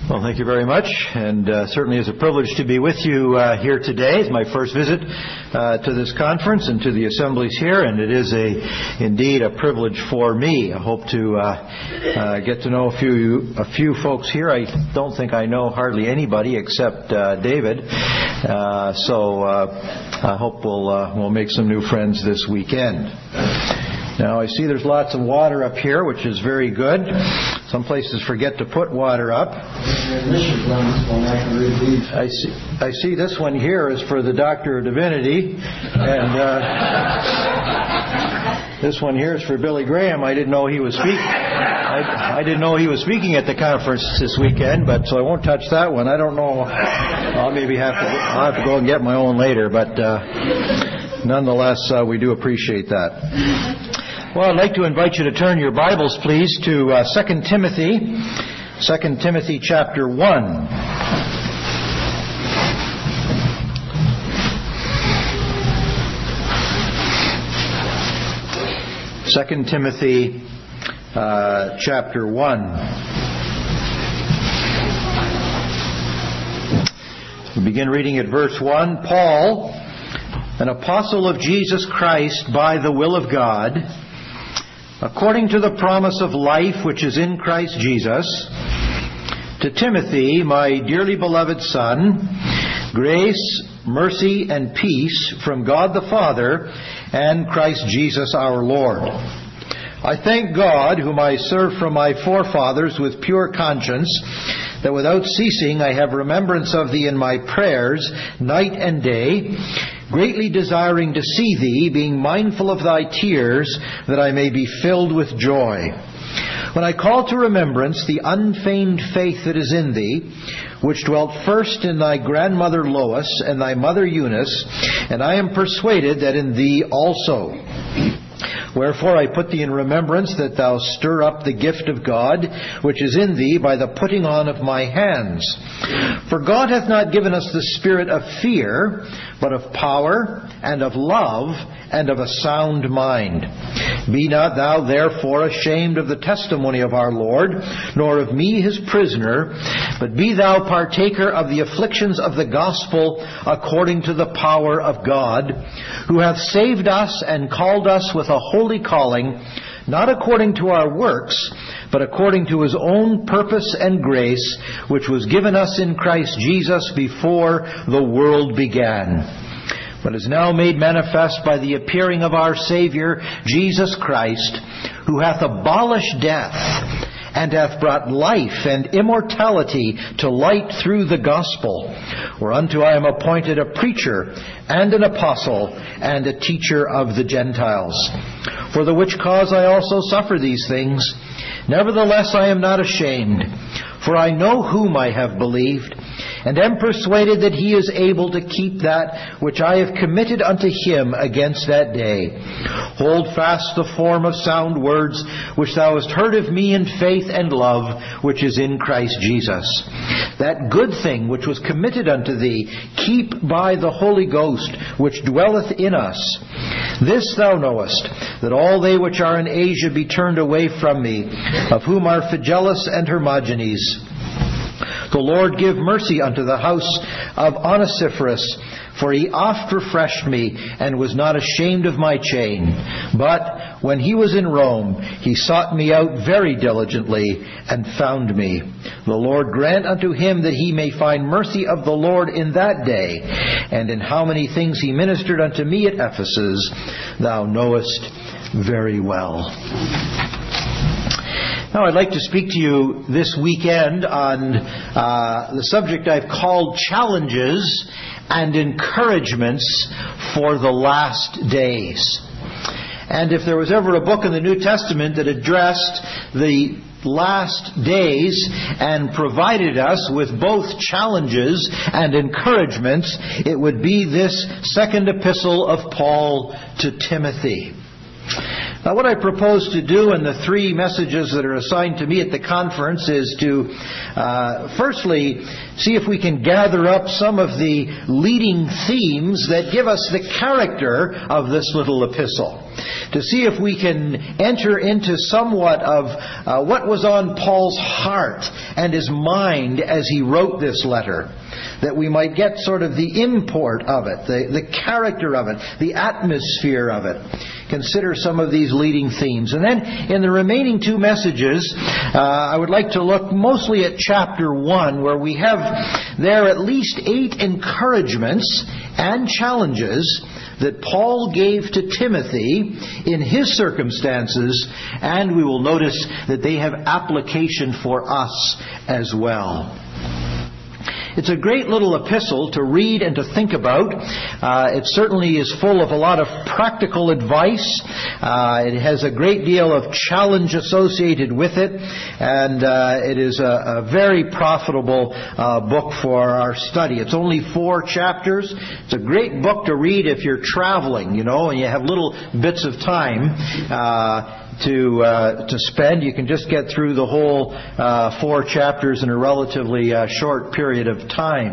Well, thank you very much, and certainly it's a privilege to be with you here today. It's my first visit to this conference and to the assemblies here, and it is indeed a privilege for me. I hope to get to know a few folks here. I don't think I know hardly anybody except David, so I hope we'll make some new friends this weekend. Now, I see there's lots of water up here, which is very good. Some places forget to put water up. I see this one here is for the Doctor of Divinity, and this one here is for Billy Graham. I didn't know he was speaking. I didn't know he was speaking at the conference this weekend, but so I won't touch that one. I don't know. I'll have to go and get my own later, but nonetheless, we do appreciate that. Well, I'd like to invite you to turn your Bibles, please, to 2 Timothy chapter 1. 2 Timothy chapter 1. We begin reading at verse 1. Paul, an apostle of Jesus Christ by the will of God, according to the promise of life which is in Christ Jesus, to Timothy, my dearly beloved son, grace, mercy, and peace from God the Father and Christ Jesus our Lord. I thank God, whom I serve from my forefathers with pure conscience, that without ceasing I have remembrance of thee in my prayers, night and day, greatly desiring to see thee, being mindful of thy tears, that I may be filled with joy. When I call to remembrance the unfeigned faith that is in thee, which dwelt first in thy grandmother Lois and thy mother Eunice, and I am persuaded that in thee also. Wherefore I put thee in remembrance that thou stir up the gift of God, which is in thee by the putting on of my hands. For God hath not given us the spirit of fear, but of power, and of love, and of a sound mind. Be not thou therefore ashamed of the testimony of our Lord, nor of me his prisoner, but be thou partaker of the afflictions of the gospel according to the power of God, who hath saved us and called us with a holy calling, not according to our works, but according to his own purpose and grace, which was given us in Christ Jesus before the world began, but is now made manifest by the appearing of our Savior, Jesus Christ, who hath abolished death, and hath brought life and immortality to light through the gospel, whereunto I am appointed a preacher and an apostle and a teacher of the Gentiles. For the which cause I also suffer these things. Nevertheless I am not ashamed, for I know whom I have believed, and am persuaded that he is able to keep that which I have committed unto him against that day. Hold fast the form of sound words which thou hast heard of me in faith and love which is in Christ Jesus. That good thing which was committed unto thee, keep by the Holy Ghost which dwelleth in us. This thou knowest, that all they which are in Asia be turned away from me, of whom are Phygellus and Hermogenes. The Lord give mercy unto the house of Onesiphorus, for he oft refreshed me, and was not ashamed of my chain. But when he was in Rome, he sought me out very diligently, and found me. The Lord grant unto him that he may find mercy of the Lord in that day. And in how many things he ministered unto me at Ephesus, thou knowest very well. Now I'd like to speak to you this weekend on the subject I've called Challenges and Encouragements for the Last Days. And if there was ever a book in the New Testament that addressed the last days and provided us with both challenges and encouragements, it would be this second epistle of Paul to Timothy. Now, what I propose to do in the 3 messages that are assigned to me at the conference is to, firstly, see if we can gather up some of the leading themes that give us the character of this little epistle. To see if we can enter into somewhat of what was on Paul's heart and his mind as he wrote this letter. That we might get sort of the import of it, the character of it, the atmosphere of it. Consider some of these leading themes. And then in the remaining 2 messages, I would like to look mostly at chapter 1, where we have there at least 8 encouragements and challenges that Paul gave to Timothy in his circumstances, and we will notice that they have application for us as well. It's a great little epistle to read and to think about. It certainly is full of a lot of practical advice. It has a great deal of challenge associated with it, and it is a very profitable book for our study. It's only 4 chapters. It's a great book to read if you're traveling, and you have little bits of time to spend. You can just get through the whole 4 chapters in a relatively short period of time.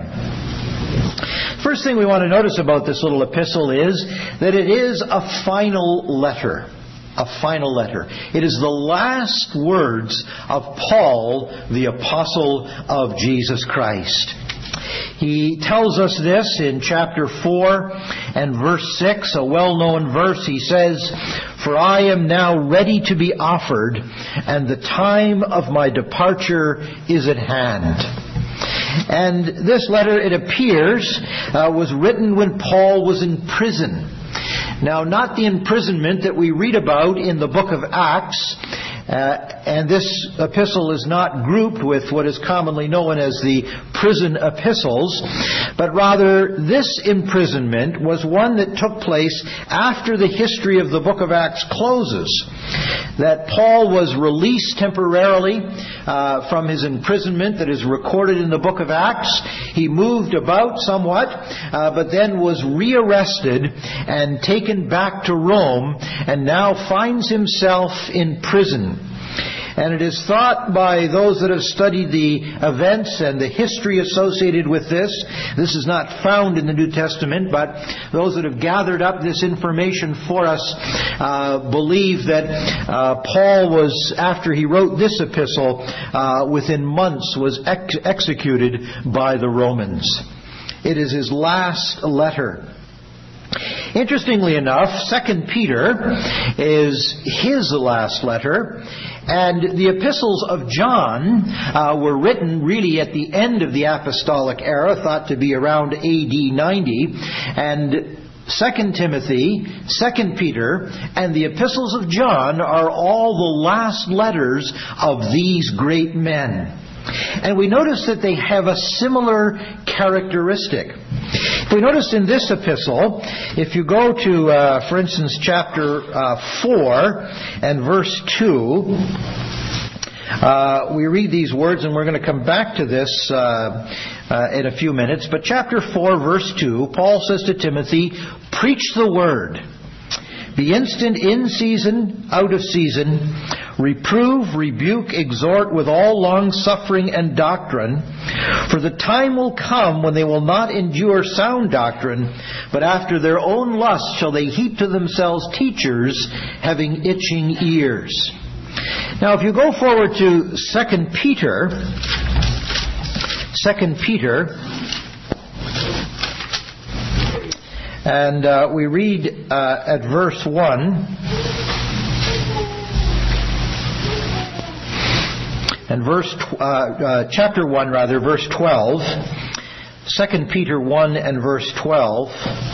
First thing we want to notice about this little epistle is that it is a final letter. A final letter. It is the last words of Paul, the apostle of Jesus Christ. He tells us this in chapter 4 and verse 6, a well-known verse. He says, "For I am now ready to be offered, and the time of my departure is at hand." And this letter, it appears, was written when Paul was in prison. Now, not the imprisonment that we read about in the book of Acts, and this epistle is not grouped with what is commonly known as the prison epistles, but rather this imprisonment was one that took place after the history of the book of Acts closes. That Paul was released temporarily from his imprisonment that is recorded in the book of Acts. He moved about somewhat, but then was rearrested and taken back to Rome, and now finds himself in prison. And it is thought by those that have studied the events and the history associated with this is not found in the New Testament, but those that have gathered up this information for us believe that Paul was, after he wrote this epistle, within months was executed by the Romans. It is his last letter. Interestingly enough, 2 Peter is his last letter, and the epistles of John were written really at the end of the apostolic era, thought to be around AD 90, and 2 Timothy, 2 Peter, and the epistles of John are all the last letters of these great men. And we notice that they have a similar characteristic. If we notice in this epistle, if you go to, for instance, chapter 4 and verse 2, we read these words, and we're going to come back to this in a few minutes. But chapter 4, verse 2, Paul says to Timothy, "Preach the word. Be instant in season, out of season. Reprove, rebuke, exhort with all long-suffering and doctrine. For the time will come when they will not endure sound doctrine, but after their own lust shall they heap to themselves teachers having itching ears." Now, if you go forward to 2 Peter, and we read at verse 1, and chapter 1 rather, verse 12, 2 Peter 1 and verse 12,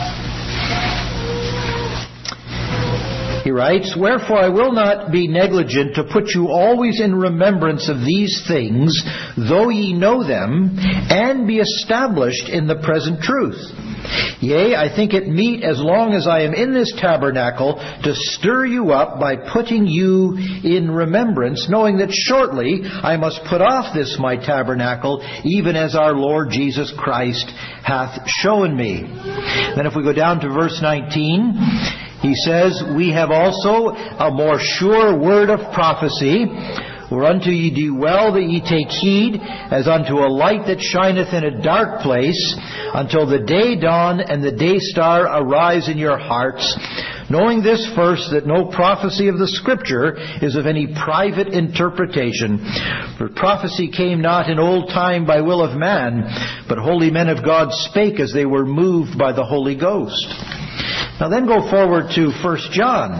he writes, "Wherefore I will not be negligent to put you always in remembrance of these things, though ye know them, and be established in the present truth. Yea, I think it meet, as long as I am in this tabernacle, to stir you up by putting you in remembrance, knowing that shortly I must put off this my tabernacle, even as our Lord Jesus Christ hath shown me." Then if we go down to verse 19, He says, "We have also a more sure word of prophecy, whereunto ye do well that ye take heed, as unto a light that shineth in a dark place, until the day dawn and the day star arise in your hearts, knowing this first, that no prophecy of the Scripture is of any private interpretation. For prophecy came not in old time by will of man, but holy men of God spake as they were moved by the Holy Ghost." Now then go forward to 1 John.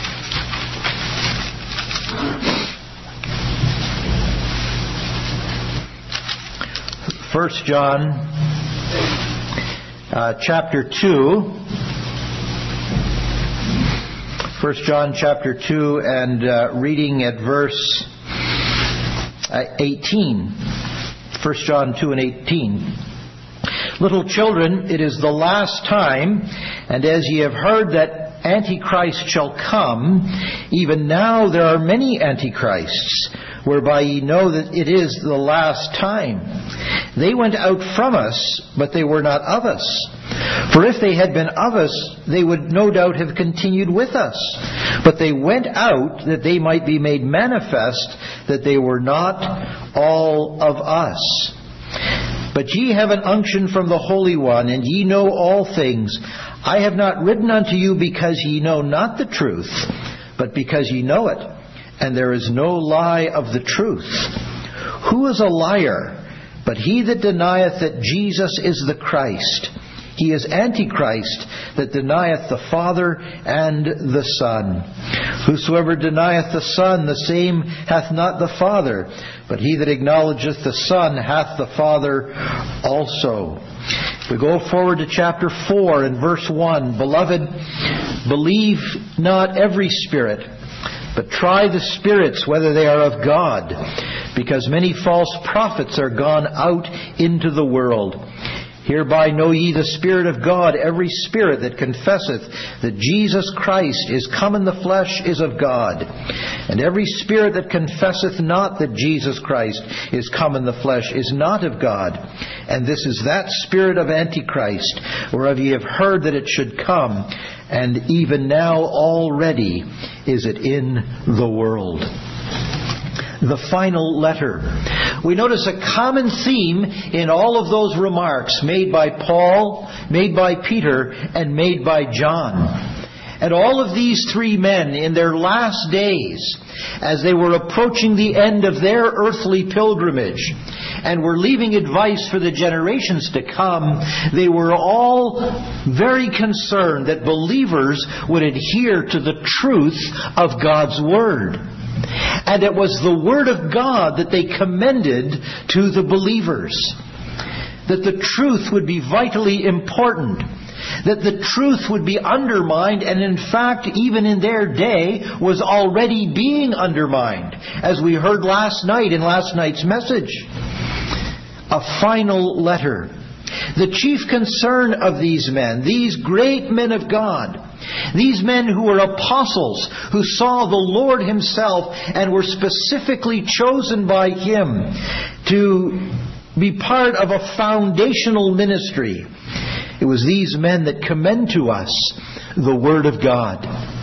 1 John chapter 2. 1 John chapter 2 and reading at verse 18. 1 John 2 and 18. "Little children, it is the last time, and as ye have heard that Antichrist shall come, even now there are many Antichrists, whereby ye know that it is the last time. They went out from us, but they were not of us. For if they had been of us, they would no doubt have continued with us. But they went out that they might be made manifest that they were not all of us. But ye have an unction from the Holy One, and ye know all things. I have not written unto you because ye know not the truth, but because ye know it, and there is no lie of the truth. Who is a liar but he that denieth that Jesus is the Christ? He is Antichrist, that denieth the Father and the Son. Whosoever denieth the Son, the same hath not the Father. But he that acknowledgeth the Son hath the Father also." We go forward to chapter 4 and verse 1. "Beloved, believe not every spirit, but try the spirits whether they are of God, because many false prophets are gone out into the world. Hereby know ye the Spirit of God. Every spirit that confesseth that Jesus Christ is come in the flesh is of God. And every spirit that confesseth not that Jesus Christ is come in the flesh is not of God. And this is that spirit of Antichrist, whereof ye have heard that it should come, and even now already is it in the world." The final letter. We notice a common theme in all of those remarks made by Paul, made by Peter, and made by John. And all of these three men in their last days, as they were approaching the end of their earthly pilgrimage and were leaving advice for the generations to come, they were all very concerned that believers would adhere to the truth of God's Word. And it was the Word of God that they commended to the believers. That the truth would be vitally important. That the truth would be undermined, and in fact, even in their day, was already being undermined, as we heard last night in last night's message. A final letter. The chief concern of these men, these great men of God, these men who were apostles, who saw the Lord Himself and were specifically chosen by Him to be part of a foundational ministry. It was these men that commend to us the Word of God.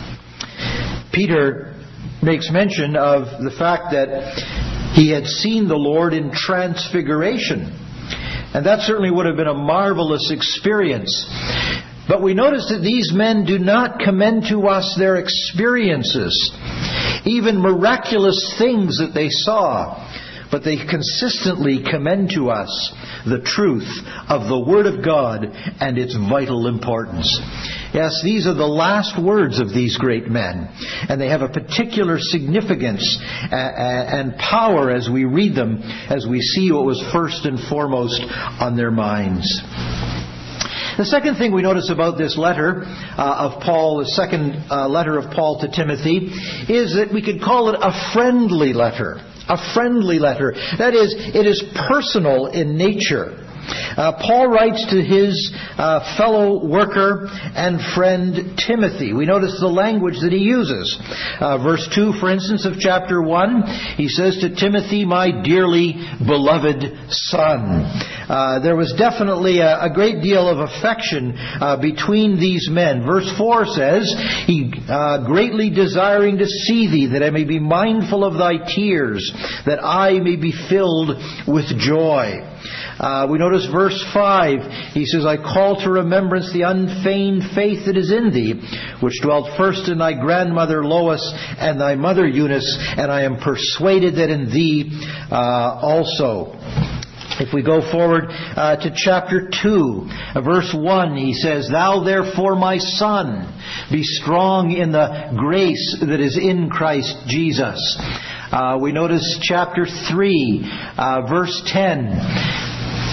Peter makes mention of the fact that he had seen the Lord in transfiguration. And that certainly would have been a marvelous experience. But we notice that these men do not commend to us their experiences, even miraculous things that they saw, but they consistently commend to us the truth of the Word of God and its vital importance. Yes, these are the last words of these great men, and they have a particular significance and power as we read them, as we see what was first and foremost on their minds. The second thing we notice about this letter of Paul, the second letter of Paul to Timothy, is that we could call it a friendly letter. A friendly letter. That is, it is personal in nature. Paul writes to his fellow worker and friend Timothy. We notice the language that he uses. Verse 2, for instance, of chapter 1, he says to Timothy, my dearly beloved son. There was definitely a great deal of affection between these men. Verse 4 says, he greatly desiring to see thee, that I may be mindful of thy tears, that I may be filled with joy. We notice verse 5. He says, I call to remembrance the unfeigned faith that is in thee, which dwelt first in thy grandmother Lois and thy mother Eunice, and I am persuaded that in thee also. If we go forward to chapter 2, verse 1, he says, Thou therefore, my son, be strong in the grace that is in Christ Jesus. We notice chapter 3, verse 10.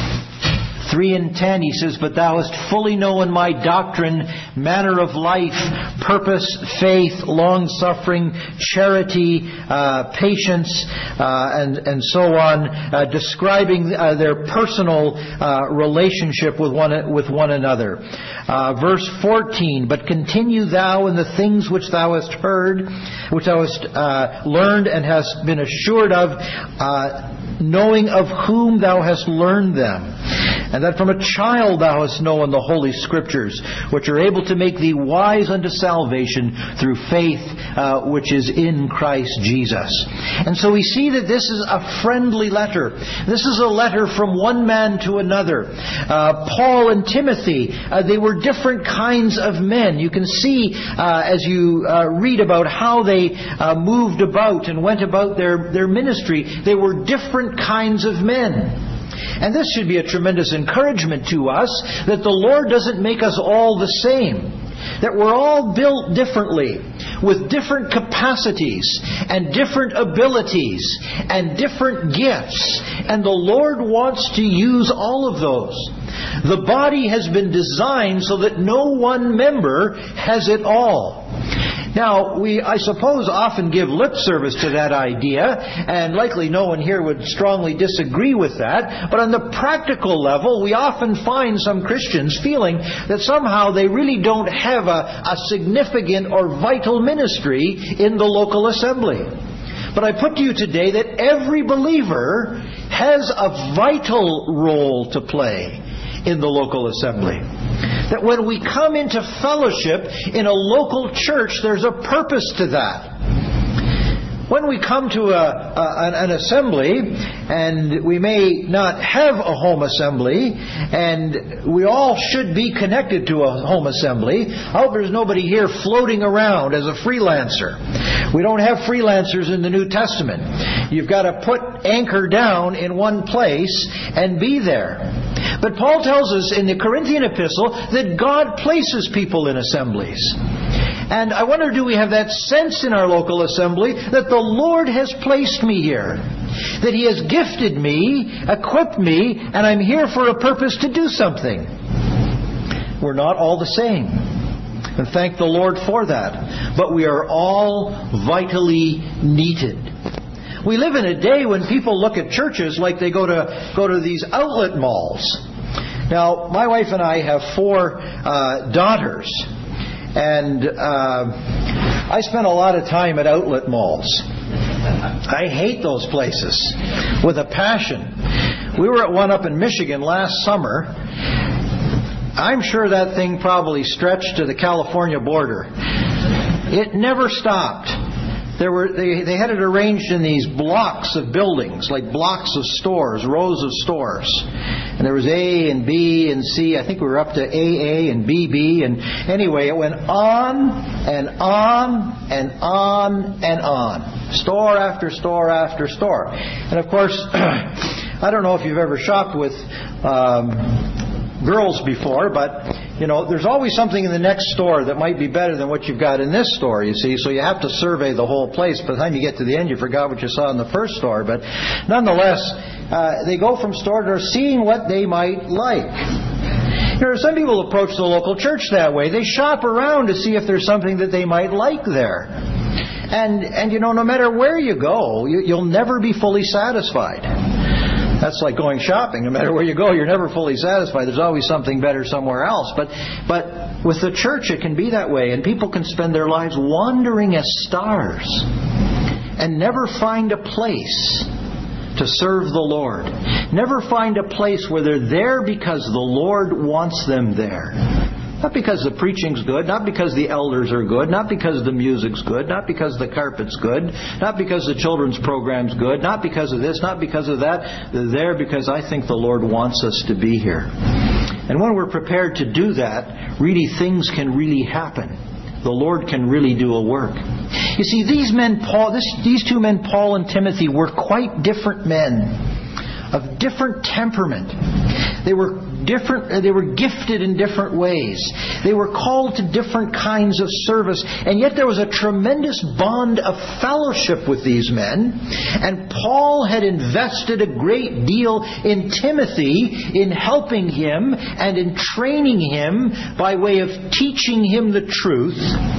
3 and 10, he says, But thou hast fully known my doctrine, manner of life, purpose, faith, long-suffering, charity, patience, and so on, describing their personal relationship with one another. Verse 14, But continue thou in the things which thou hast heard, which thou hast learned and hast been assured of, knowing of whom thou hast learned them, and that from a child thou hast known the Holy Scriptures, which are able to make thee wise unto salvation through faith which is in Christ Jesus. And so we see that this is a friendly letter. This is a letter from one man to another. Paul and Timothy, they were different kinds of men. You can see as you read about how they moved about and went about their ministry, they were different kinds of men. And this should be a tremendous encouragement to us that the Lord doesn't make us all the same. That we're all built differently, with different capacities and different abilities and different gifts. And the Lord wants to use all of those. The body has been designed so that no one member has it all. Now, we, I suppose, often give lip service to that idea, and likely no one here would strongly disagree with that. But on the practical level, we often find some Christians feeling that somehow they really don't have a significant or vital ministry in the local assembly. But I put to you today that every believer has a vital role to play in the local assembly. That when we come into fellowship in a local church, there's a purpose to that. When we come to an assembly, and we may not have a home assembly, and we all should be connected to a home assembly. I hope there's nobody here floating around as a freelancer. We don't have freelancers in the New Testament. You've got to put anchor down in one place and be there. But Paul tells us in the Corinthian epistle that God places people in assemblies. And I wonder, do we have that sense in our local assembly that the Lord has placed me here? That He has gifted me, equipped me, and I'm here for a purpose to do something. We're not all the same. And thank the Lord for that. But we are all vitally needed. We live in a day when people look at churches like they go to these outlet malls. Now, my wife and I have 4 daughters. And I spent a lot of time at outlet malls. I hate those places with a passion. We were at one up in Michigan last summer. I'm sure that thing probably stretched to the California border. It never stopped. They had it arranged in these blocks of buildings, like blocks of stores, rows of stores. And there was A and B and C. I think we were up to AA and BB. And anyway, it went on and on and on and on. Store after store after store. And of course, I don't know if you've ever shopped with girls before, but there's always something in the next store that might be better than what you've got in this store, you see. So you have to survey the whole place. By the time you get to the end, you forgot what you saw in the first store. But nonetheless, they go from store to door seeing what they might like. Some people approach the local church that way. They shop around to see if there's something that they might like there. And no matter where you go, you'll never be fully satisfied. That's like going shopping. No matter where you go, you're never fully satisfied. There's always something better somewhere else. But with the church, it can be that way. And people can spend their lives wandering as stars and never find a place to serve the Lord. Never find a place where they're there because the Lord wants them there. Not because the preaching's good, not because the elders are good, not because the music's good, not because the carpet's good, not because the children's program's good, not because of this, not because of that. They're there because I think the Lord wants us to be here. And when we're prepared to do that, really things can really happen. The Lord can really do a work. You see, these two men, Paul and Timothy, were quite different men, of different temperament. They were gifted in different ways. They were called to different kinds of service. And yet there was a tremendous bond of fellowship with these men. And Paul had invested a great deal in Timothy, in helping him and in training him by way of teaching him the truth.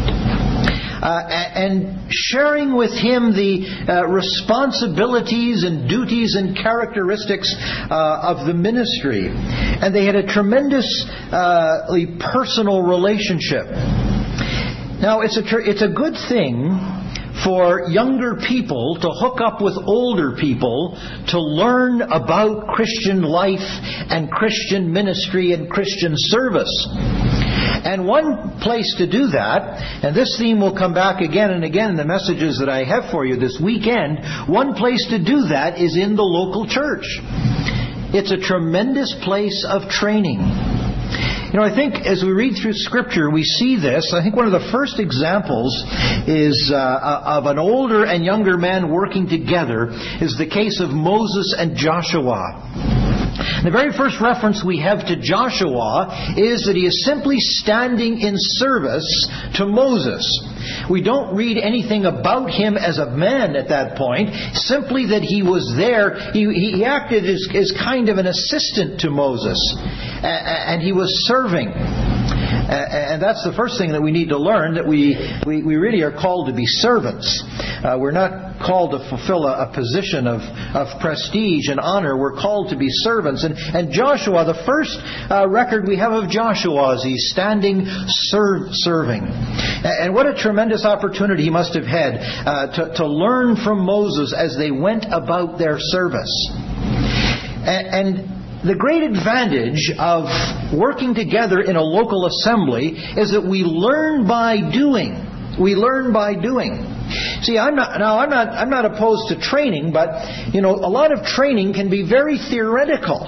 And sharing with him the responsibilities and duties and characteristics of the ministry. And they had a tremendously personal relationship. Now, it's a good thing for younger people to hook up with older people to learn about Christian life and Christian ministry and Christian service. And one place to do that, and this theme will come back again and again in the messages that I have for you this weekend, one place to do that is in the local church. It's a tremendous place of training. You know, I think as we read through Scripture, we see this. I think one of the first examples is of an older and younger man working together is the case of Moses and Joshua. The very first reference we have to Joshua is that he is simply standing in service to Moses. We don't read anything about him as a man at that point, simply that he was there. He acted as kind of an assistant to Moses, and he was serving. And that's the first thing that we need to learn, that we really are called to be servants. We're not called to fulfill a position of prestige and honor. We're called to be servants. And Joshua, the first record we have of Joshua is he's standing serving. And what a tremendous opportunity he must have had to learn from Moses as they went about their service. And the great advantage of working together in a local assembly is that we learn by doing. We learn by doing. See, I'm not opposed to training, but a lot of training can be very theoretical.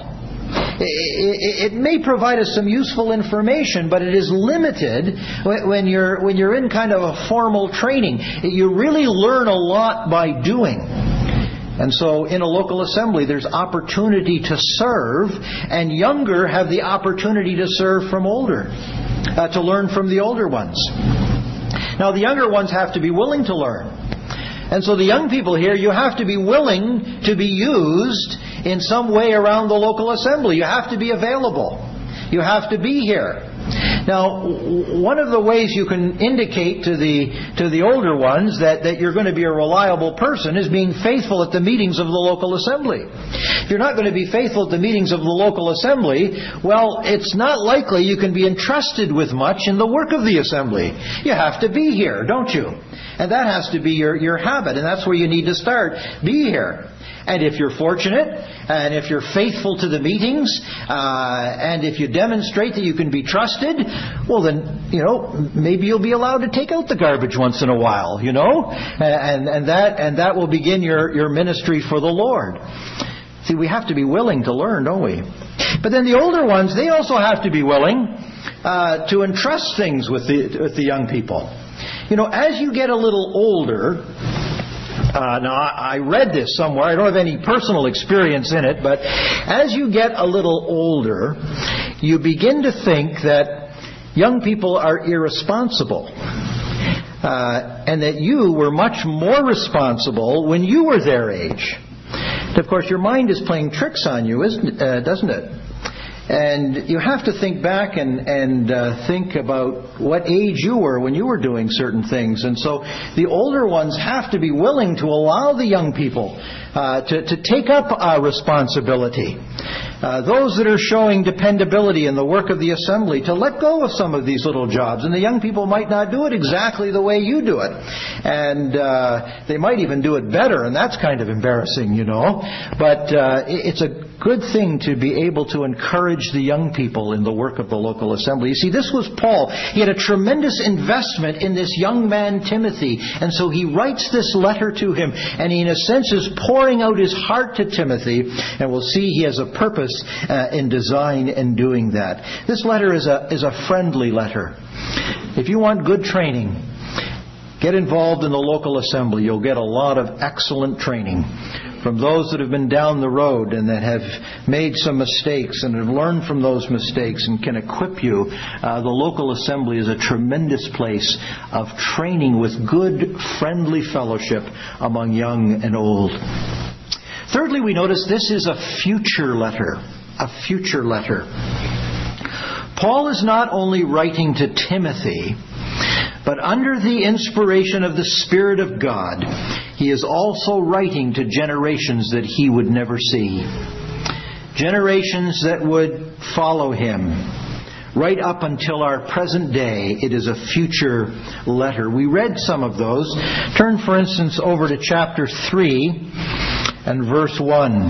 It may provide us some useful information, but it is limited when you're in kind of a formal training. You really learn a lot by doing. And so in a local assembly, there's opportunity to serve, and younger have the opportunity to serve from older, to learn from the older ones. Now, the younger ones have to be willing to learn. And so the young people here, you have to be willing to be used in some way around the local assembly. You have to be available. You have to be here. Now, one of the ways you can indicate to the older ones that you're going to be a reliable person is being faithful at the meetings of the local assembly. If you're not going to be faithful at the meetings of the local assembly, well, it's not likely you can be entrusted with much in the work of the assembly. You have to be here, don't you? And that has to be your habit, and that's where you need to start. Be here. And if you're fortunate, and if you're faithful to the meetings, and if you demonstrate that you can be trusted, well then, maybe you'll be allowed to take out the garbage once in a while, and that will begin your ministry for the Lord. See, we have to be willing to learn, don't we? But then the older ones, they also have to be willing to entrust things with the young people. As you get a little older, now, I read this somewhere. I don't have any personal experience in it, but as you get a little older, you begin to think that young people are irresponsible, and that you were much more responsible when you were their age. And of course, your mind is playing tricks on you, doesn't it? And you have to think back and think about what age you were when you were doing certain things. And so the older ones have to be willing to allow the young people to take up responsibility. Those that are showing dependability in the work of the assembly to let go of some of these little jobs. And the young people might not do it exactly the way you do it. And they might even do it better, and that's kind of embarrassing, you know. But it's a good thing to be able to encourage the young people in the work of the local assembly. You see, this was Paul. He had a tremendous investment in this young man, Timothy. And so he writes this letter to him. And he, in a sense, is pouring out his heart to Timothy. And we'll see he has a purpose in design in doing that. This letter is a friendly letter. If you want good training, get involved in the local assembly. You'll get a lot of excellent training from those that have been down the road and that have made some mistakes and have learned from those mistakes and can equip you. The local assembly is a tremendous place of training with good, friendly fellowship among young and old. Thirdly, we notice this is a future letter. A future letter. Paul is not only writing to Timothy, but under the inspiration of the Spirit of God, he is also writing to generations that he would never see. Generations that would follow him. Right up until our present day, it is a future letter. We read some of those. Turn, for instance, over to chapter 3 and verse 1.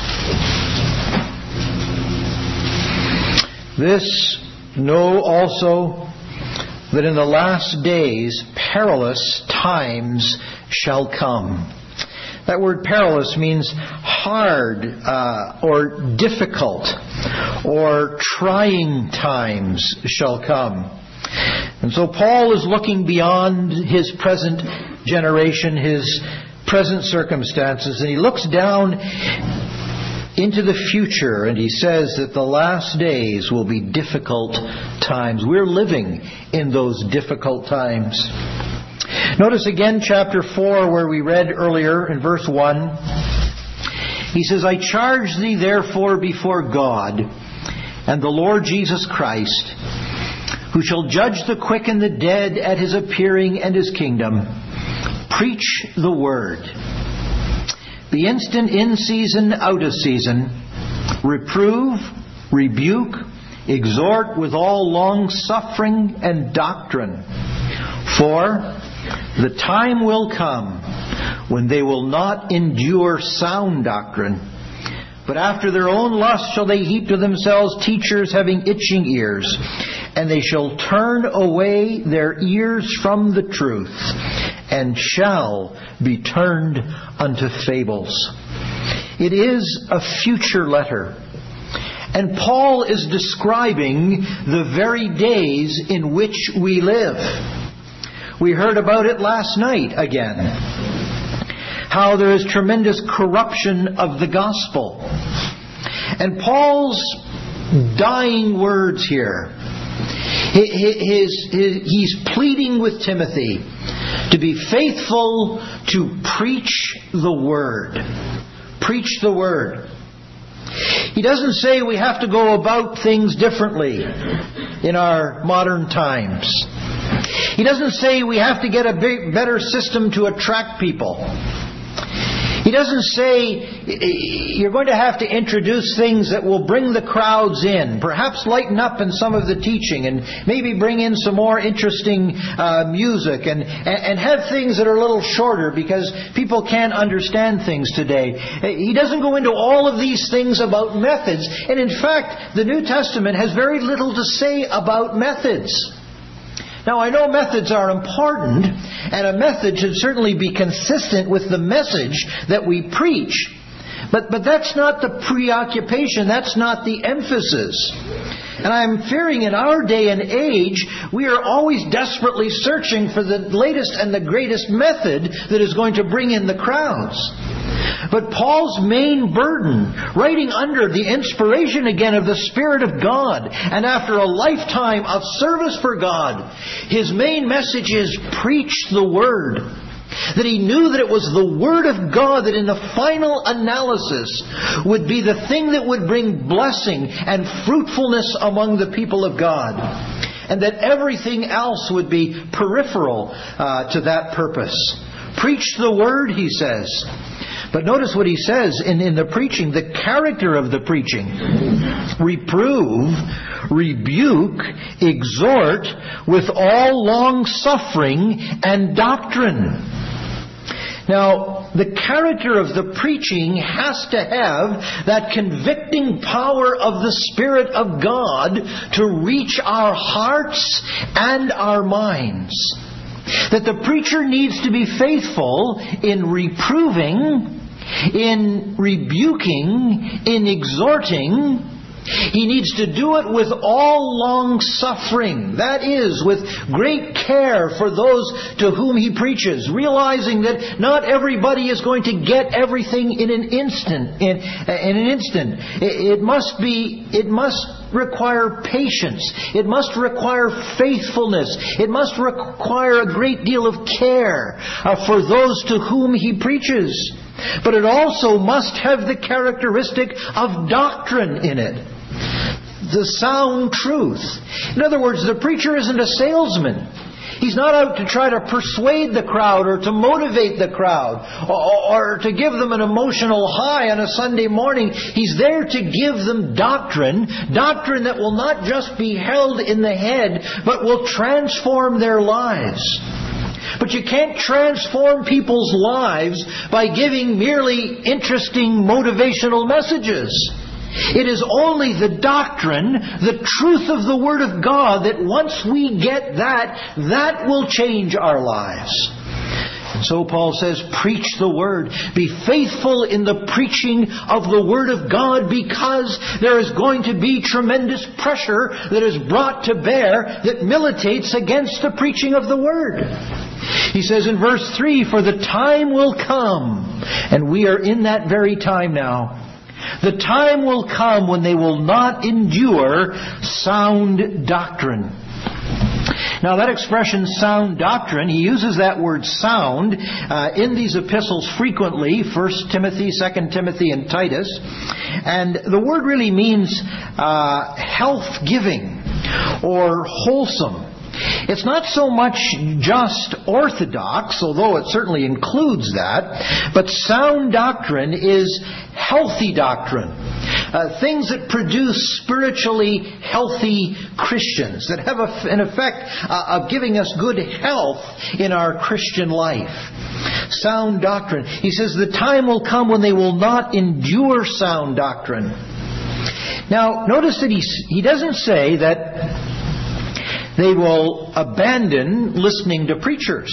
This know also, that in the last days perilous times shall come. That word perilous means hard or difficult or trying times shall come. And so Paul is looking beyond his present generation, his present circumstances, and he looks down into the future, and he says that the last days will be difficult times. We're living in those difficult times. Notice again chapter 4 where we read earlier in verse 1. He says, I charge thee therefore before God and the Lord Jesus Christ, who shall judge the quick and the dead at his appearing and his kingdom. Preach the word. Be instant in season, out of season. Reprove, rebuke, exhort with all long suffering and doctrine. For the time will come when they will not endure sound doctrine, but after their own lust shall they heap to themselves teachers having itching ears, and they shall turn away their ears from the truth, and shall be turned unto fables. It is a future letter. And Paul is describing the very days in which we live. We heard about it last night again. How there is tremendous corruption of the gospel. And Paul's dying words here, he's pleading with Timothy to be faithful to preach the word. Preach the word. He doesn't say we have to go about things differently in our modern times. He doesn't say we have to get a better system to attract people. He doesn't say you're going to have to introduce things that will bring the crowds in, perhaps lighten up in some of the teaching and maybe bring in some more interesting music and have things that are a little shorter because people can't understand things today. He doesn't go into all of these things about methods. And in fact, the New Testament has very little to say about methods. Now, I know methods are important, and a method should certainly be consistent with the message that we preach. But that's not the preoccupation. That's not the emphasis. And I'm fearing in our day and age, we are always desperately searching for the latest and the greatest method that is going to bring in the crowds. But Paul's main burden, writing under the inspiration again of the Spirit of God, and after a lifetime of service for God, his main message is preach the Word. That he knew that it was the Word of God that in the final analysis would be the thing that would bring blessing and fruitfulness among the people of God. And that everything else would be peripheral to that purpose. Preach the Word, he says. But notice what he says in the preaching, the character of the preaching. Reprove, rebuke, exhort with all long suffering and doctrine. Now, the character of the preaching has to have that convicting power of the Spirit of God to reach our hearts and our minds. That the preacher needs to be faithful in reproving, in rebuking, in exhorting. He needs to do it with all long suffering. That is, with great care for those to whom he preaches, realizing that not everybody is going to get everything in an instant. It must require patience. It must require faithfulness. It must require a great deal of care for those to whom he preaches. But it also must have the characteristic of doctrine in it. The sound truth. In other words, the preacher isn't a salesman. He's not out to try to persuade the crowd or to motivate the crowd or to give them an emotional high on a Sunday morning. He's there to give them doctrine that will not just be held in the head, but will transform their lives. But you can't transform people's lives by giving merely interesting motivational messages. It is only the doctrine, the truth of the Word of God, that once we get that will change our lives. And so Paul says, preach the Word. Be faithful in the preaching of the Word of God, because there is going to be tremendous pressure that is brought to bear that militates against the preaching of the Word. He says in verse 3, for the time will come, and we are in that very time now. The time will come when they will not endure sound doctrine. Now that expression, sound doctrine, he uses that word sound in these epistles frequently, 1 Timothy, 2 Timothy, and Titus. And the word really means health-giving or wholesome. It's not so much just orthodox, although it certainly includes that, but sound doctrine is healthy doctrine. Things that produce spiritually healthy Christians, that have an effect of giving us good health in our Christian life. Sound doctrine. He says the time will come when they will not endure sound doctrine. Now, notice that he doesn't say that they will abandon listening to preachers.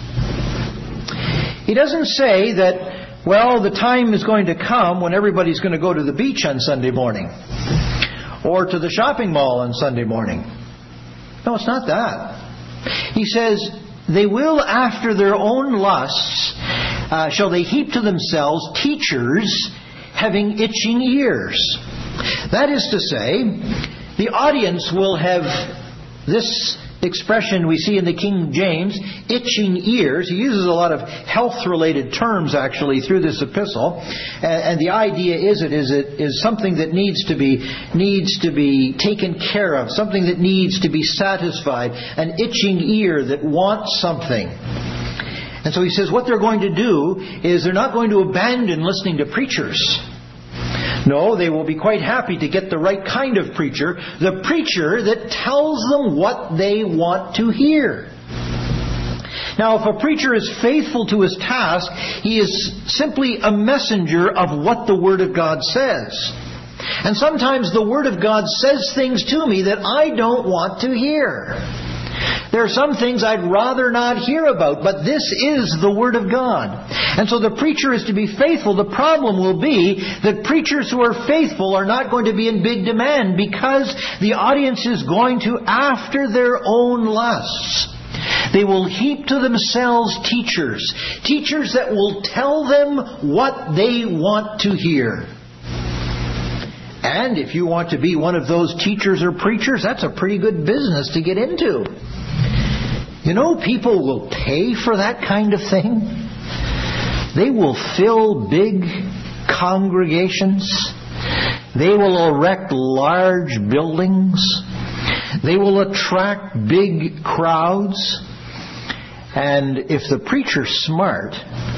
He doesn't say that, well, the time is going to come when everybody's going to go to the beach on Sunday morning or to the shopping mall on Sunday morning. No, it's not that. He says, they will after their own lusts shall they heap to themselves teachers having itching ears. That is to say, the audience will have this expression we see in the King James, itching ears. He uses a lot of health-related terms actually through this epistle, and the idea is it is something that needs to be taken care of, something that needs to be satisfied, an itching ear that wants something. And so he says what they're going to do is they're not going to abandon listening to preachers. No, they will be quite happy to get the right kind of preacher, the preacher that tells them what they want to hear. Now, if a preacher is faithful to his task, he is simply a messenger of what the Word of God says. And sometimes the Word of God says things to me that I don't want to hear. There are some things I'd rather not hear about, but this is the Word of God. And so the preacher is to be faithful. The problem will be that preachers who are faithful are not going to be in big demand because the audience is going to after their own lusts. They will heap to themselves teachers that will tell them what they want to hear. And if you want to be one of those teachers or preachers, that's a pretty good business to get into. You know, people will pay for that kind of thing. They will fill big congregations. They will erect large buildings. They will attract big crowds. And if the preacher's smart,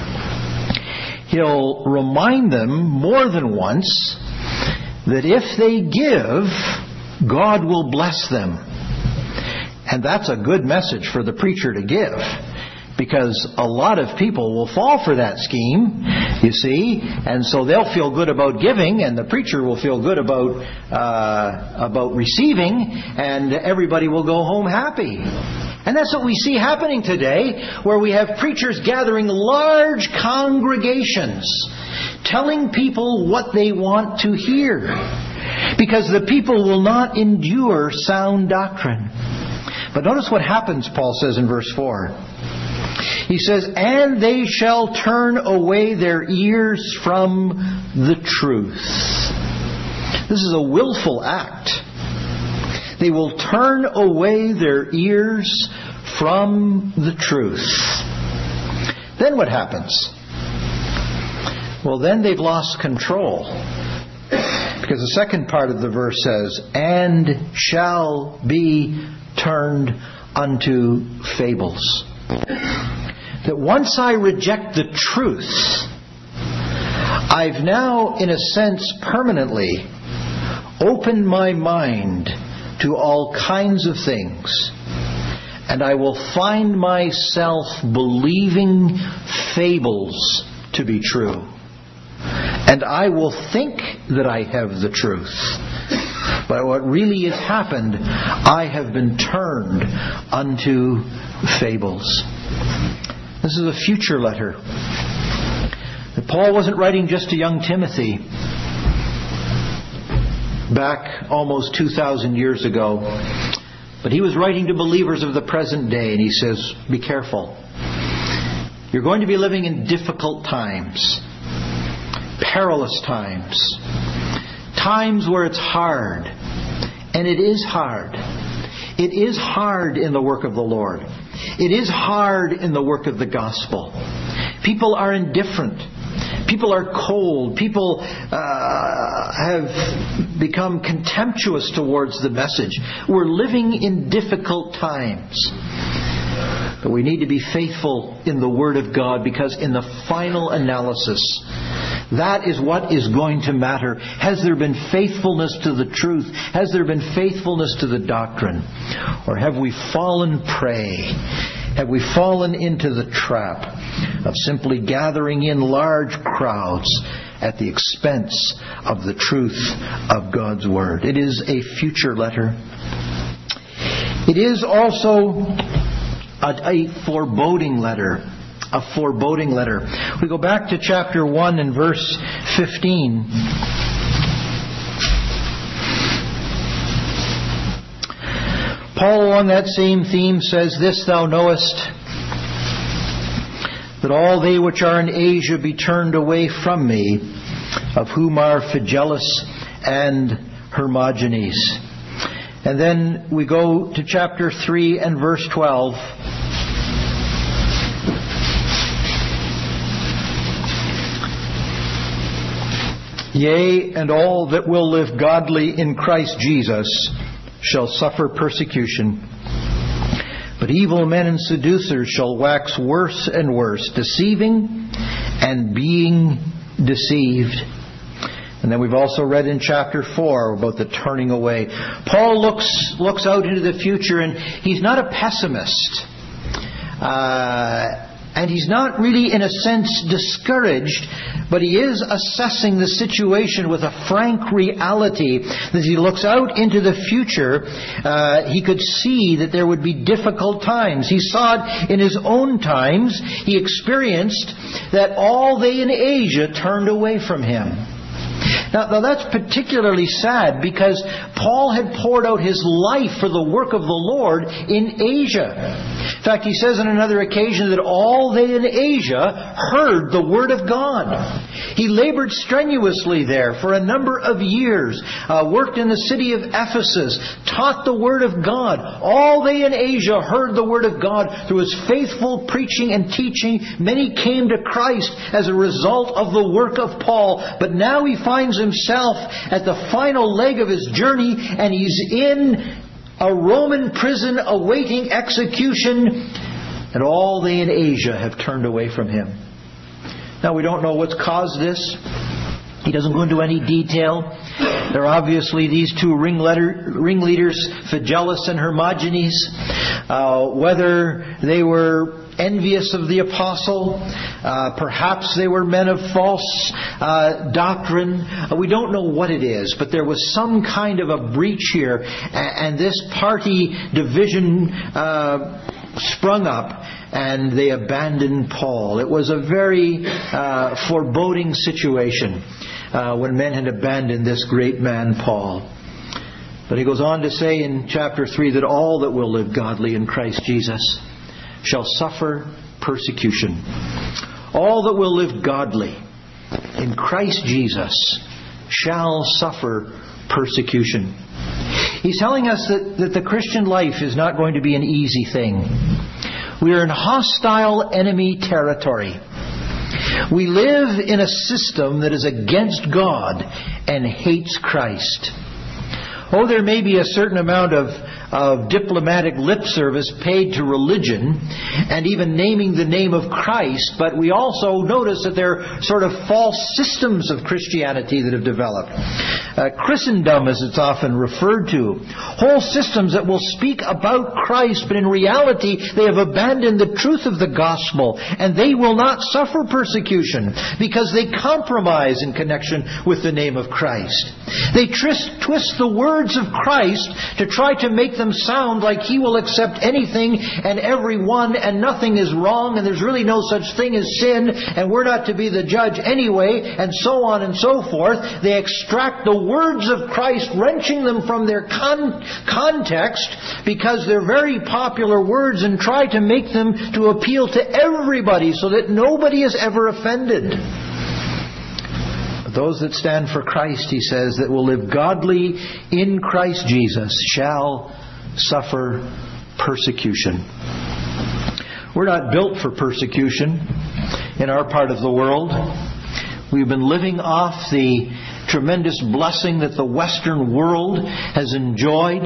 he'll remind them more than once that if they give, God will bless them. And that's a good message for the preacher to give, because a lot of people will fall for that scheme, you see, and so they'll feel good about giving, and the preacher will feel good about receiving, and everybody will go home happy. And that's what we see happening today, where we have preachers gathering large congregations, telling people what they want to hear, because the people will not endure sound doctrine. But notice what happens, Paul says in verse 4. He says, "And they shall turn away their ears from the truth." This is a willful act. They will turn away their ears from the truth. Then what happens? Well, then they've lost control. Because the second part of the verse says, "And shall be turned unto fables." That once I reject the truth, I've now, in a sense, permanently opened my mind to all kinds of things. And I will find myself believing fables to be true. And I will think that I have the truth. But what really has happened, I have been turned unto fables. This is a future letter. Paul wasn't writing just to young Timothy back almost 2,000 years ago. But he was writing to believers of the present day, and he says, be careful. You're going to be living in difficult times. Perilous times. Times where it's hard. And it is hard. It is hard in the work of the Lord. It is hard in the work of the gospel. People are indifferent. People are cold. People have become contemptuous towards the message. We're living in difficult times. But we need to be faithful in the Word of God, because in the final analysis, that is what is going to matter. Has there been faithfulness to the truth? Has there been faithfulness to the doctrine? Or have we fallen prey? Have we fallen into the trap of simply gathering in large crowds at the expense of the truth of God's Word? It is a future letter. It is also a foreboding letter. A foreboding letter. We go back to chapter 1 and verse 15. Paul, on that same theme, says, "This thou knowest, that all they which are in Asia be turned away from me, of whom are Phygellus and Hermogenes." And then we go to chapter 3 and verse 12. "Yea, and all that will live godly in Christ Jesus shall suffer persecution. But evil men and seducers shall wax worse and worse, deceiving and being deceived." And then we've also read in chapter 4 about the turning away. Paul looks out into the future, and he's not a pessimist. And he's not really, in a sense, discouraged, but he is assessing the situation with a frank reality. As he looks out into the future, he could see that there would be difficult times. He saw it in his own times. He experienced that all they in Asia turned away from him. Now that's particularly sad, because Paul had poured out his life for the work of the Lord in Asia. In In fact, he says on another occasion that all they in Asia heard the Word of God. He labored strenuously there for a number of years, worked in the city of Ephesus, taught the Word of God. All they in Asia heard the Word of God through his faithful preaching and teaching. Many came to Christ as a result of the work of Paul. But now he finds himself at the final leg of his journey, and he's in a Roman prison awaiting execution, and all they in Asia have turned away from him. Now, we don't know what's caused this. He doesn't go into any detail. There are obviously these two ringleaders, Phygellus and Hermogenes. Whether they were envious of the apostle, perhaps they were men of false doctrine. We don't know what it is, but there was some kind of a breach here, and this party division sprung up, and they abandoned Paul. It was a very foreboding situation when men had abandoned this great man, Paul. But he goes on to say in chapter 3 that all that will live godly in Christ Jesus shall suffer persecution. All that will live godly in Christ Jesus shall suffer persecution. He's telling us that the Christian life is not going to be an easy thing. We are in hostile enemy territory. We live in a system that is against God and hates Christ. Oh, there may be a certain amount of diplomatic lip service paid to religion and even naming the name of Christ, but we also notice that there are sort of false systems of Christianity that have developed. Christendom, as it's often referred to. Whole systems that will speak about Christ, but in reality they have abandoned the truth of the gospel, and they will not suffer persecution because they compromise in connection with the name of Christ. They twist the words of Christ to try to make them sound like He will accept anything and everyone, and nothing is wrong, and there's really no such thing as sin, and we're not to be the judge anyway, and so on and so forth. They extract the words of Christ, wrenching them from their context because they're very popular words, and try to make them to appeal to everybody so that nobody is ever offended. Those that stand for Christ, he says, that will live godly in Christ Jesus shall suffer persecution. We're not built for persecution in our part of the world. We've been living off the tremendous blessing that the Western world has enjoyed.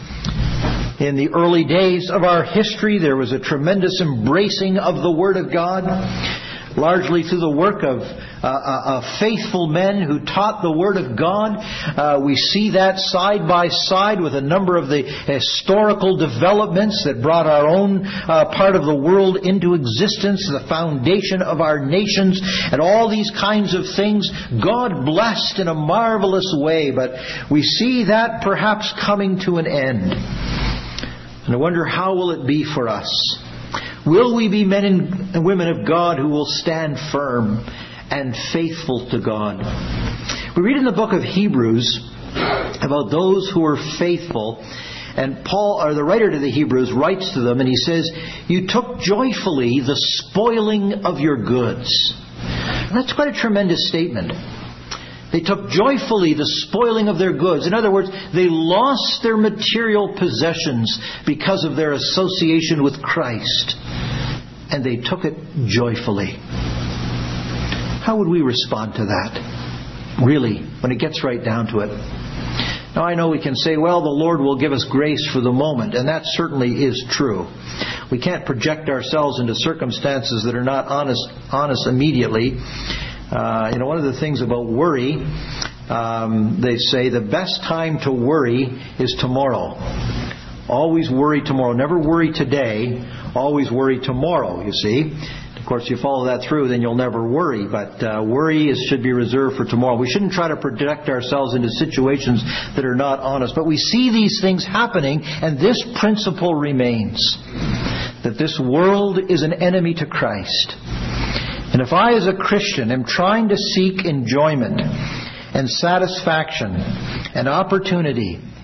In the early days of our history, there was a tremendous embracing of the Word of God, largely through the work of faithful men who taught the Word of God. We see that side by side with a number of the historical developments that brought our own part of the world into existence, the foundation of our nations, and all these kinds of things. God blessed in a marvelous way, but we see that perhaps coming to an end. And I wonder, how will it be for us? Will we be men and women of God who will stand firm and faithful to God? We read in the book of Hebrews about those who are faithful, and Paul, or the writer to the Hebrews, writes to them and he says, "You took joyfully the spoiling of your goods." And that's quite a tremendous statement. They took joyfully the spoiling of their goods. In other words, they lost their material possessions because of their association with Christ. And they took it joyfully. How would we respond to that? Really, when it gets right down to it. Now, I know we can say, well, the Lord will give us grace for the moment, and that certainly is true. We can't project ourselves into circumstances that are not honest immediately. One of the things about worry, they say the best time to worry is tomorrow. Always worry tomorrow. Never worry today. Always worry tomorrow, you see. Of course, you follow that through, then you'll never worry. But worry should be reserved for tomorrow. We shouldn't try to project ourselves into situations that are not honest. But we see these things happening, and this principle remains. That this world is an enemy to Christ. And if I, as a Christian, am trying to seek enjoyment and satisfaction and opportunity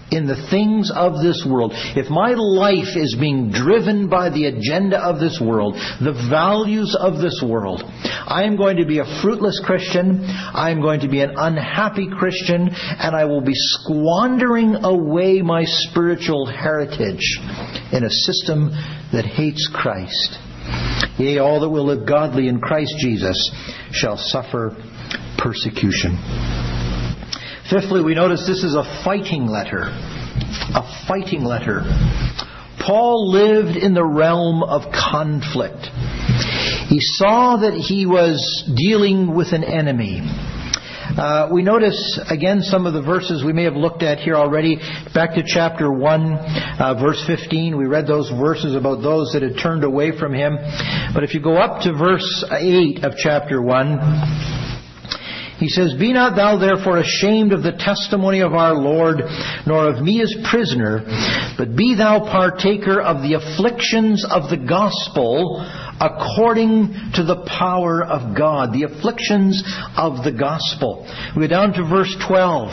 in the things of this world, if my life is being driven by the agenda of this world, the values of this world, I am going to be a fruitless Christian, I am going to be an unhappy Christian, and I will be squandering away my spiritual heritage in a system that hates Christ. Yea, all that will live godly in Christ Jesus shall suffer persecution. Fifthly, we notice this is a fighting letter. A fighting letter. Paul lived in the realm of conflict. He saw that he was dealing with an enemy. We notice, again, some of the verses we may have looked at here already. Back to chapter 1, verse 15. We read those verses about those that had turned away from him. But if you go up to verse 8 of chapter 1, he says, Be not thou therefore ashamed of the testimony of our Lord, nor of me as prisoner, but be thou partaker of the afflictions of the gospel according to the power of God. The afflictions of the gospel. We go down to verse 12.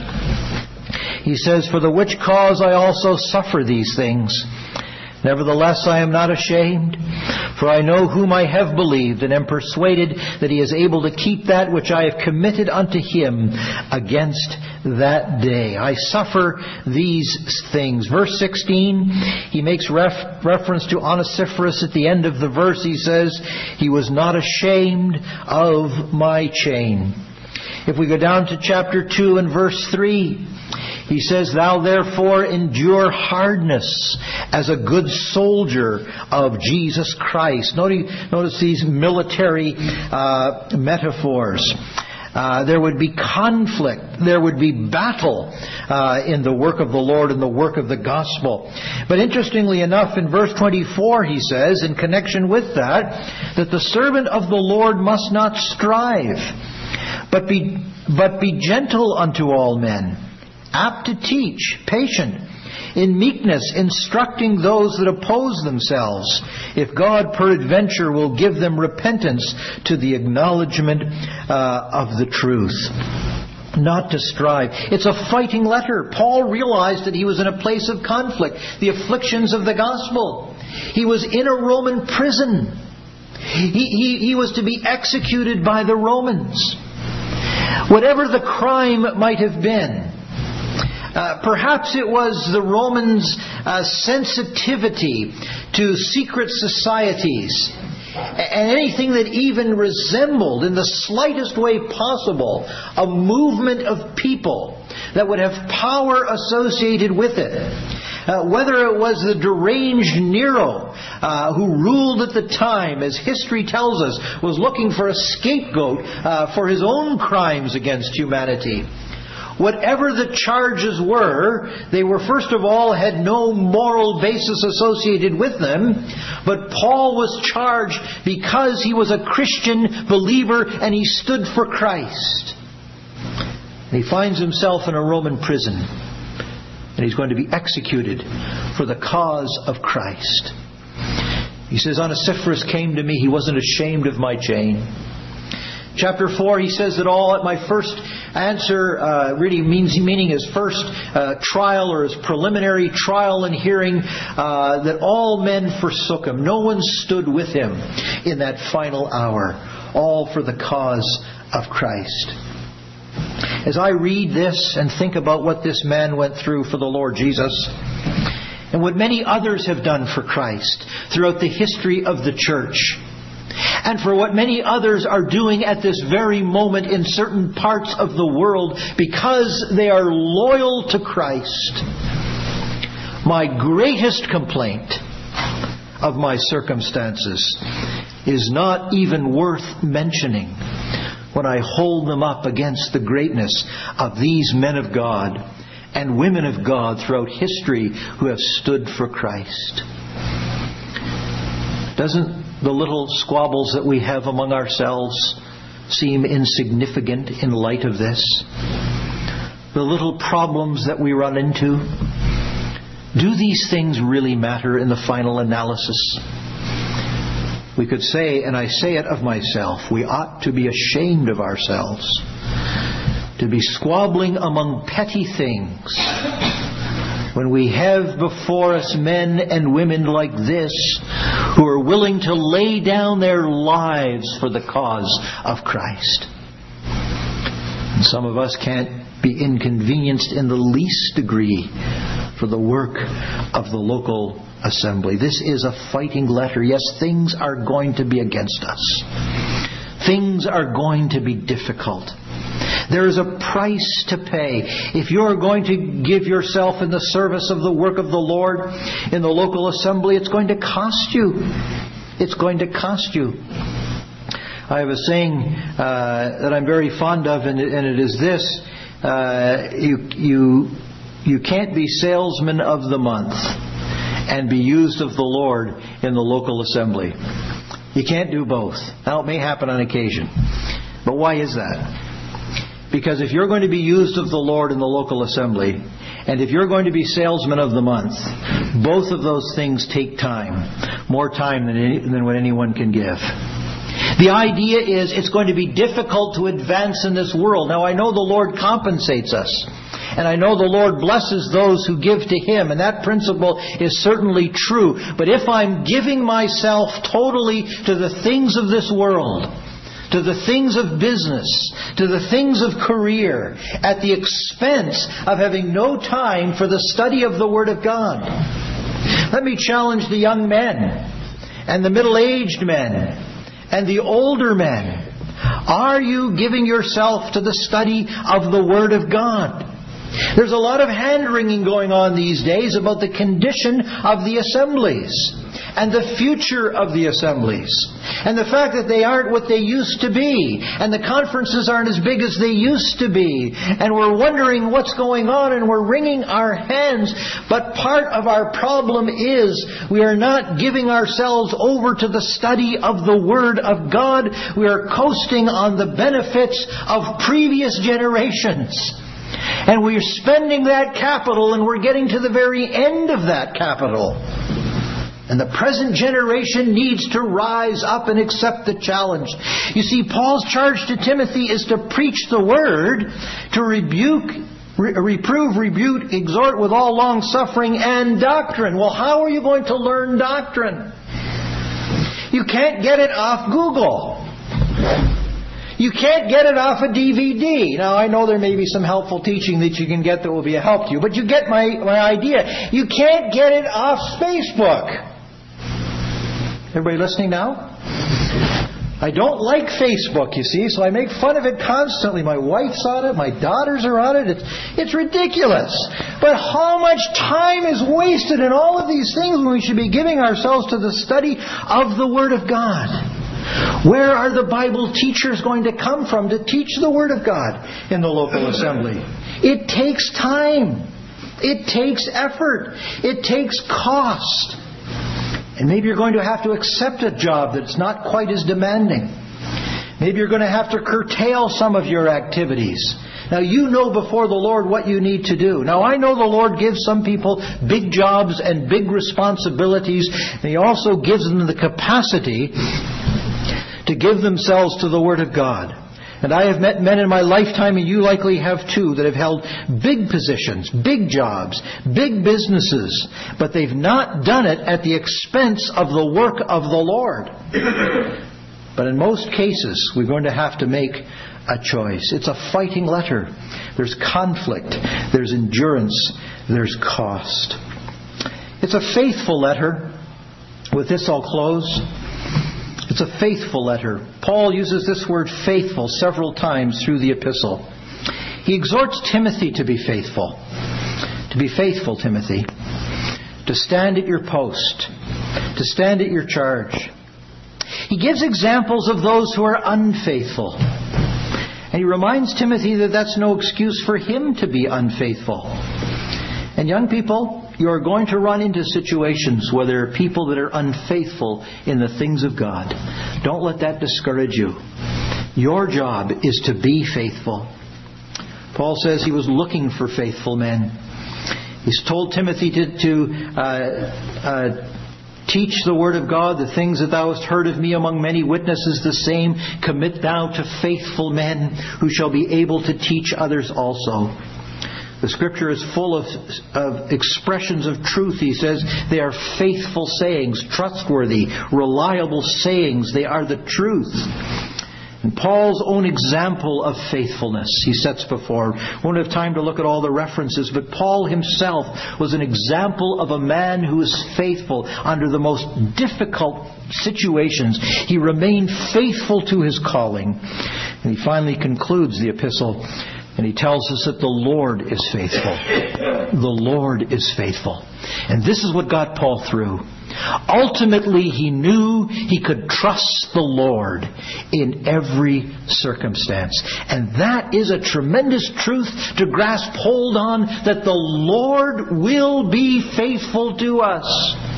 He says, For the which cause I also suffer these things. Nevertheless, I am not ashamed, for I know whom I have believed, and am persuaded that He is able to keep that which I have committed unto Him against that day. I suffer these things. Verse 16, he makes reference to Onesiphorus at the end of the verse. He says, He was not ashamed of my chain. If we go down to chapter 2 and verse 3, he says, Thou therefore endure hardness as a good soldier of Jesus Christ. Notice these military metaphors. There would be conflict. There would be battle in the work of the Lord and the work of the gospel. But interestingly enough, in verse 24 he says, in connection with that the servant of the Lord must not strive, but be gentle unto all men, apt to teach, patient, in meekness, instructing those that oppose themselves, if God peradventure will give them repentance to the acknowledgement of the truth. Not to strive. It's a fighting letter. Paul realized that he was in a place of conflict, the afflictions of the gospel. He was in a Roman prison. He was to be executed by the Romans. Whatever the crime might have been, perhaps it was the Romans' sensitivity to secret societies and anything that even resembled in the slightest way possible a movement of people that would have power associated with it. Whether it was the deranged Nero, who ruled at the time, as history tells us, was looking for a scapegoat for his own crimes against humanity. Whatever the charges were, they were first of all had no moral basis associated with them, but Paul was charged because he was a Christian believer and he stood for Christ. And he finds himself in a Roman prison, and he's going to be executed for the cause of Christ. He says, Onesiphorus came to me, he wasn't ashamed of my chain. Chapter 4, he says that all at my first answer really meaning his first trial or his preliminary trial and hearing, that all men forsook him. No one stood with him in that final hour, all for the cause of Christ. As I read this and think about what this man went through for the Lord Jesus, and what many others have done for Christ throughout the history of the church, and for what many others are doing at this very moment in certain parts of the world because they are loyal to Christ, my greatest complaint of my circumstances is not even worth mentioning when I hold them up against the greatness of these men of God and women of God throughout history who have stood for Christ. Doesn't the little squabbles that we have among ourselves seem insignificant in light of this? The little problems that we run into, do these things really matter in the final analysis? We could say, and I say it of myself, we ought to be ashamed of ourselves, to be squabbling among petty things when we have before us men and women like this who are willing to lay down their lives for the cause of Christ. And some of us can't be inconvenienced in the least degree for the work of the local assembly. This is a fighting letter. Yes, things are going to be against us. Things are going to be difficult. There is a price to pay. If you are going to give yourself in the service of the work of the Lord in the local assembly, it's going to cost you. It's going to cost you. I have a saying that I'm very fond of, and it is this. You can't be salesman of the month and be used of the Lord in the local assembly. You can't do both. Now, it may happen on occasion. But why is that? Because if you're going to be used of the Lord in the local assembly, and if you're going to be salesman of the month, both of those things take time. More time than what anyone can give. The idea is it's going to be difficult to advance in this world. Now, I know the Lord compensates us. And I know the Lord blesses those who give to Him. And that principle is certainly true. But if I'm giving myself totally to the things of this world, to the things of business, to the things of career, at the expense of having no time for the study of the Word of God, let me challenge the young men and the middle-aged men and the older men. Are you giving yourself to the study of the Word of God? There's a lot of hand-wringing going on these days about the condition of the assemblies and the future of the assemblies and the fact that they aren't what they used to be and the conferences aren't as big as they used to be, and we're wondering what's going on and we're wringing our hands. But part of our problem is we are not giving ourselves over to the study of the Word of God. We are coasting on the benefits of previous generations. And we're spending that capital, and we're getting to the very end of that capital. And the present generation needs to rise up and accept the challenge. You see, Paul's charge to Timothy is to preach the Word, to reprove, rebuke, exhort with all long suffering and doctrine. Well, how are you going to learn doctrine? You can't get it off Google. You can't get it off a DVD. Now, I know there may be some helpful teaching that you can get that will be a help to you, but you get my idea. You can't get it off Facebook. Everybody listening now? I don't like Facebook, you see, so I make fun of it constantly. My wife's on it, my daughters are on it. It's ridiculous. But how much time is wasted in all of these things when we should be giving ourselves to the study of the Word of God? Where are the Bible teachers going to come from to teach the Word of God in the local assembly? It takes time. It takes effort. It takes cost. And maybe you're going to have to accept a job that's not quite as demanding. Maybe you're going to have to curtail some of your activities. Now, you know before the Lord what you need to do. Now, I know the Lord gives some people big jobs and big responsibilities. And He also gives them the capacity to give themselves to the Word of God. And I have met men in my lifetime, and you likely have too, that have held big positions, big jobs, big businesses, but they've not done it at the expense of the work of the Lord. But in most cases, we're going to have to make a choice. It's a fighting letter. There's conflict. There's endurance. There's cost. It's a faithful letter. With this, I'll close. It's a faithful letter. Paul uses this word faithful several times through the epistle. He exhorts Timothy to be faithful. To be faithful, Timothy. To stand at your post. To stand at your charge. He gives examples of those who are unfaithful. And he reminds Timothy that that's no excuse for him to be unfaithful. And young people, you are going to run into situations where there are people that are unfaithful in the things of God. Don't let that discourage you. Your job is to be faithful. Paul says he was looking for faithful men. He's told Timothy to teach the Word of God, the things that thou hast heard of me among many witnesses, the same commit thou to faithful men who shall be able to teach others also. The Scripture is full of expressions of truth. He says they are faithful sayings, trustworthy, reliable sayings. They are the truth. And Paul's own example of faithfulness he sets before. We won't have time to look at all the references, but Paul himself was an example of a man who is faithful under the most difficult situations. He remained faithful to his calling. And he finally concludes the epistle, and he tells us that the Lord is faithful. The Lord is faithful. And this is what got Paul through. Ultimately, he knew he could trust the Lord in every circumstance. And that is a tremendous truth to grasp hold on, that the Lord will be faithful to us.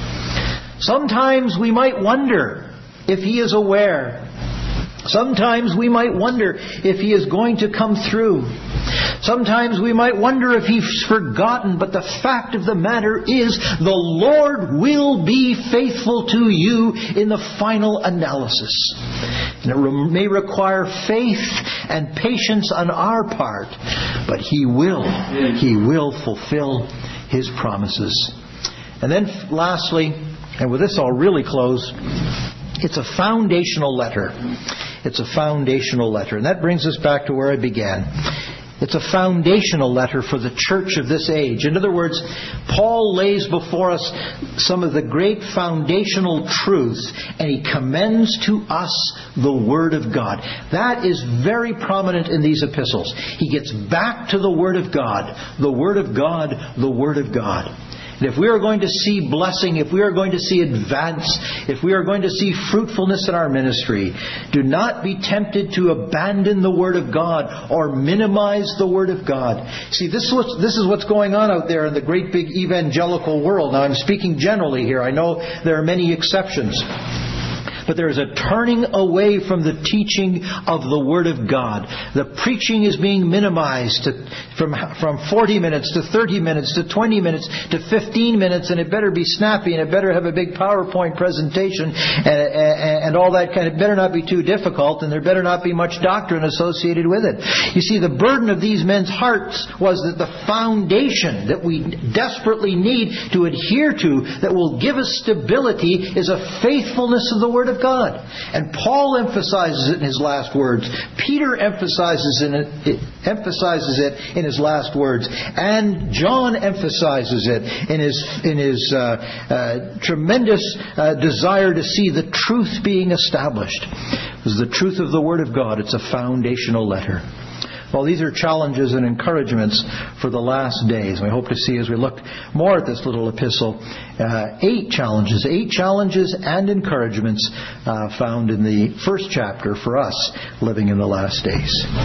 Sometimes we might wonder if He is aware. Sometimes we might wonder if He is going to come through. Sometimes we might wonder if He's forgotten, but the fact of the matter is the Lord will be faithful to you in the final analysis. And it may require faith and patience on our part, but He will fulfill His promises. And then lastly, and with this I'll really close, it's a foundational letter. It's a foundational letter. And that brings us back to where I began. It's a foundational letter for the church of this age. In other words, Paul lays before us some of the great foundational truths, and he commends to us the Word of God. That is very prominent in these epistles. He gets back to the Word of God. The Word of God, the Word of God. And if we are going to see blessing, if we are going to see advance, if we are going to see fruitfulness in our ministry, do not be tempted to abandon the Word of God or minimize the Word of God. See, this is what's going on out there in the great big evangelical world. Now, I'm speaking generally here. I know there are many exceptions. But there is a turning away from the teaching of the Word of God. The preaching is being minimized from 40 minutes to 30 minutes to 20 minutes to 15 minutes, and it better be snappy, and it better have a big PowerPoint presentation, and all that kind. It better not be too difficult, and there better not be much doctrine associated with it. You see, the burden of these men's hearts was that the foundation that we desperately need to adhere to, that will give us stability, is a faithfulness of the Word of God. And Paul emphasizes it in his last words. Peter emphasizes it in his last words. And John emphasizes it in his tremendous desire to see the truth being established. This is the truth of the Word of God. It's a foundational letter. Well, these are challenges and encouragements for the last days. We hope to see, as we look more at this little epistle, 8 challenges and encouragements found in the first chapter for us living in the last days.